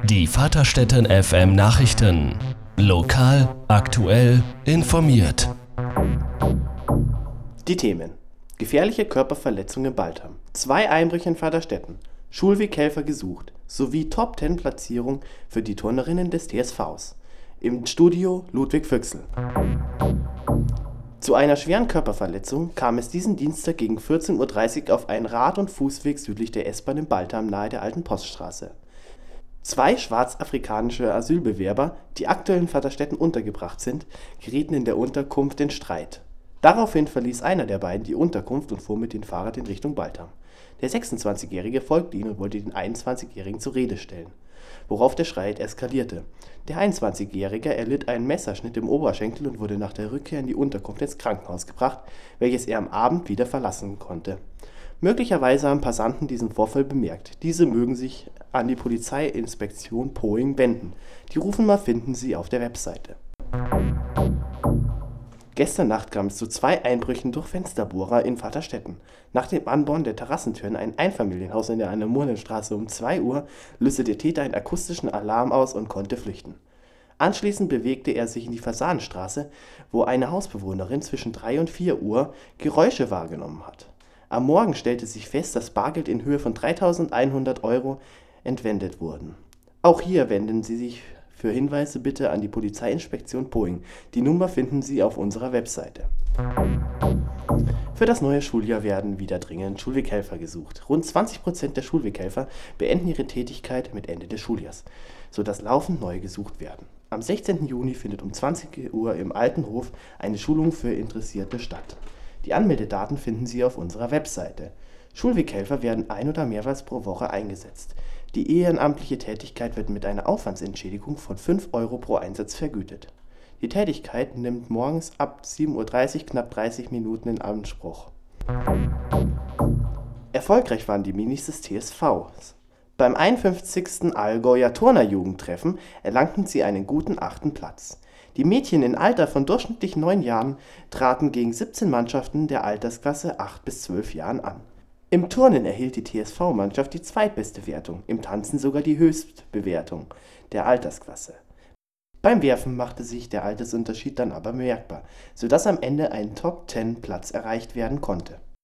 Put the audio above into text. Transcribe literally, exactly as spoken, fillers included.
Die Vaterstetten F M Nachrichten. Lokal, aktuell, informiert. Die Themen: Gefährliche Körperverletzung in Baltham, zwei Einbrüche in Vaterstetten, Schulweghelfer gesucht, sowie Top zehn Platzierung für die Turnerinnen des T S Vs. Im Studio Ludwig Füchsl. Zu einer schweren Körperverletzung kam es diesen Dienstag gegen vierzehn Uhr dreißig auf einen Rad- und Fußweg südlich der S-Bahn in Baltham nahe der Alten Poststraße. Zwei schwarzafrikanische Asylbewerber, die aktuell in Vaterstetten untergebracht sind, gerieten in der Unterkunft in Streit. Daraufhin verließ einer der beiden die Unterkunft und fuhr mit dem Fahrrad in Richtung Baltham. Der sechsundzwanzigjährige folgte ihnen und wollte den einundzwanzigjährigen zur Rede stellen, worauf der Streit eskalierte. Der einundzwanzigjährige erlitt einen Messerschnitt im Oberschenkel und wurde nach der Rückkehr in die Unterkunft ins Krankenhaus gebracht, welches er am Abend wieder verlassen konnte. Möglicherweise haben Passanten diesen Vorfall bemerkt. Diese mögen sich an die Polizeiinspektion Poing wenden. Die Rufnummer finden Sie auf der Webseite. Gestern Nacht kam es zu zwei Einbrüchen durch Fensterbohrer in Vaterstetten. Nach dem Anbohren der Terrassentüren in ein Einfamilienhaus in der Anne-Murnen-Straße um zwei Uhr löste der Täter einen akustischen Alarm aus und konnte flüchten. Anschließend bewegte er sich in die Fasanenstraße, wo eine Hausbewohnerin zwischen drei und vier Uhr Geräusche wahrgenommen hat. Am Morgen stellte sich fest, dass Bargeld in Höhe von dreitausendeinhundert Euro entwendet wurden. Auch hier wenden Sie sich für Hinweise bitte an die Polizeiinspektion Poing. Die Nummer finden Sie auf unserer Webseite. Für das neue Schuljahr werden wieder dringend Schulweghelfer gesucht. Rund zwanzig Prozent der Schulweghelfer beenden ihre Tätigkeit mit Ende des Schuljahrs, sodass laufend neue gesucht werden. Am sechzehnten Juni findet um zwanzig Uhr im Alten Hof eine Schulung für Interessierte statt. Die Anmeldedaten finden Sie auf unserer Webseite. Schulweghelfer werden ein- oder mehrmals pro Woche eingesetzt. Die ehrenamtliche Tätigkeit wird mit einer Aufwandsentschädigung von fünf Euro pro Einsatz vergütet. Die Tätigkeit nimmt morgens ab sieben Uhr dreißig knapp dreißig Minuten in Anspruch. Erfolgreich waren die Minis des T S Vs. Beim einundfünfzigsten Allgäuer Turnerjugendtreffen erlangten sie einen guten achten Platz. Die Mädchen im Alter von durchschnittlich neun Jahren traten gegen siebzehn Mannschaften der Altersklasse acht bis zwölf Jahren an. Im Turnen erhielt die T S V-Mannschaft die zweitbeste Wertung, im Tanzen sogar die Höchstbewertung der Altersklasse. Beim Werfen machte sich der Altersunterschied dann aber bemerkbar, sodass am Ende ein Top zehn Platz erreicht werden konnte.